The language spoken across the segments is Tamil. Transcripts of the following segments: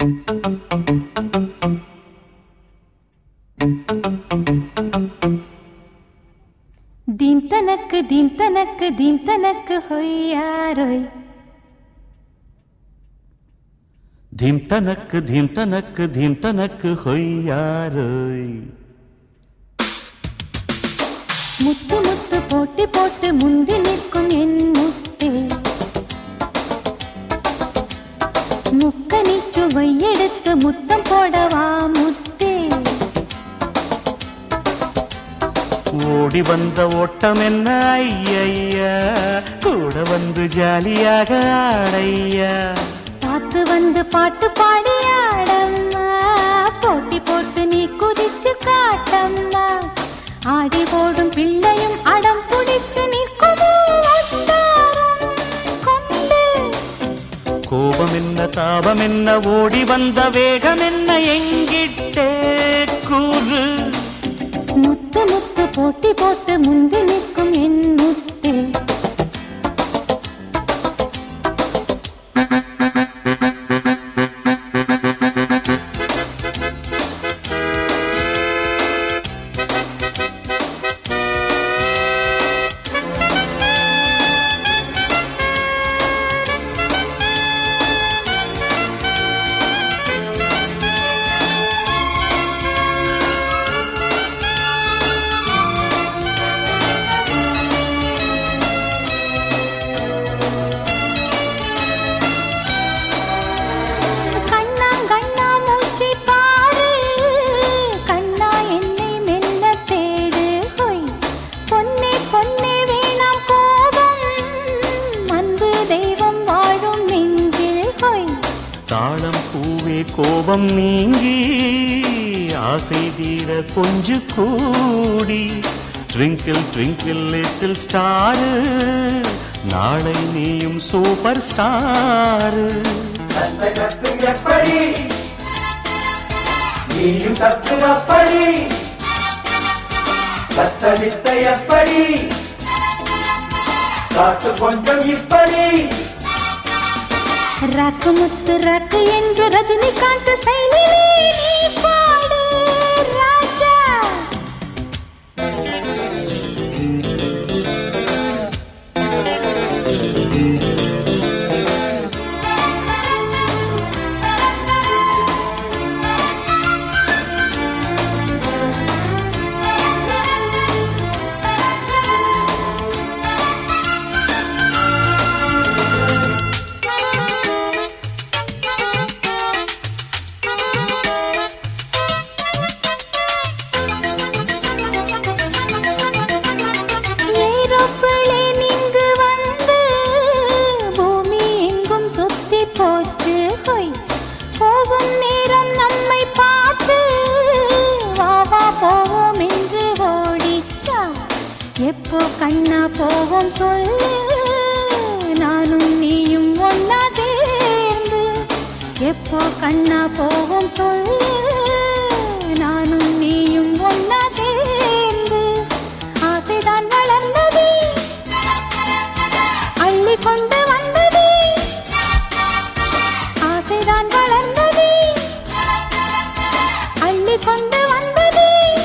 दीन तनक होयारोय धीम तनक होयारोय मुत्तु मुत्तु पोट्टी पोट्टु मुंदि निक्कुम एन मुत्ते मुक्कनिच्चु वैयेडुत्तु मुत्तम पोडवा मुत्ते ஓடி வந்த ஓட்டம் என்ன ஐயா கூட வந்து ஜாலியாக ஆடையா பார்த்து வந்து பாட்டு பாடி ஆடம்மா போட்டி போட்டு நீ குதிச்சு காட்டம்மா ஆடி போடும் பிள்ளையும் அடம் பிடிச்சு நிற்குமோ வட்டாரம் கொண்டு கோபம் என்ன தாபம் என்ன ஓடி வந்த வேகம் என்ன எங்கிட்டே கூறு முத்து முத்து போட்டி போட்டு முந்தி நிற்கும் என் முத்தே தாளம் பூவே கோபம் நீங்கி ஆசை தீர கொஞ்சு கூடி ட்விங்கிள் ட்விங்கிள் லிட்டில் ஸ்டார் நாளை நீயும் சூப்பர் ஸ்டார் எப்படி நீயும் தப்பு அப்படி கத்தவித்தை எப்படி காத்து கொஞ்சம் இப்படி ரக்கு முத்து ரக்கு என்று ரஜினிகாந்த் சைனிலே நீ பாடு ராஜா எப்போ கண்ணா போவோம் சொல்லு நானும் நீயும் ஒன்னா சேர்ந்து எப்போ கண்ணா போவோம் சொல்லு நானும் நீயும் ஒன்னா சேர்ந்து ஆசைதான் வளர்ந்தது அள்ளி கொண்டு வந்தது ஆசைதான் வளர்ந்தது அள்ளி கொண்டு வந்தது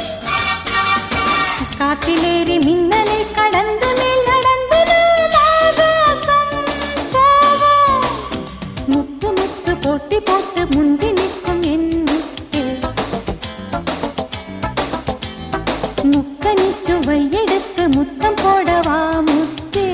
காட்டிலேறி மின்னலை கடந்து மேல் நடந்து ஆகாசம் போவோம் முத்து முத்து போட்டி போட்டு முந்தி நிற்கும் என் முத்தே முக்கனிச்சு வையெடுத்து முத்தம் போடவா முத்தே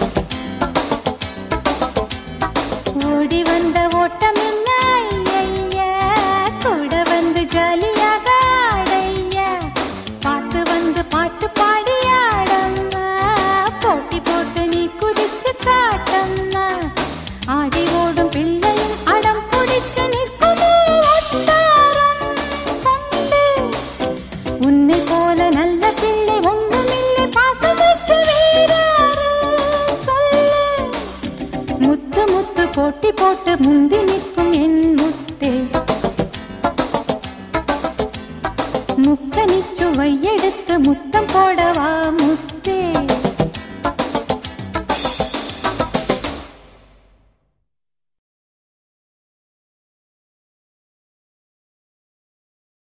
ஓடி வந்த ஓட்டம் என்ன ஐயா கூட வந்து ஜாலியாக ஆடையா பார்த்து வந்து பாட்டு பாடி ஆடம்மா போட்டி போட்டு நீ குதிச்சு காட்டம்மா ஆடி ஓடும் பிள்ளையும் அடம் பிடிச்சு நிற்குமோ வட்டாரம் கொண்டு உன்னை போல நல்ல பிள்ளை ஒன்றுமில்லை பாசமிட்டு வேறாரு சொல்லு முத்து முத்து போட்டி போட்டு முந்தி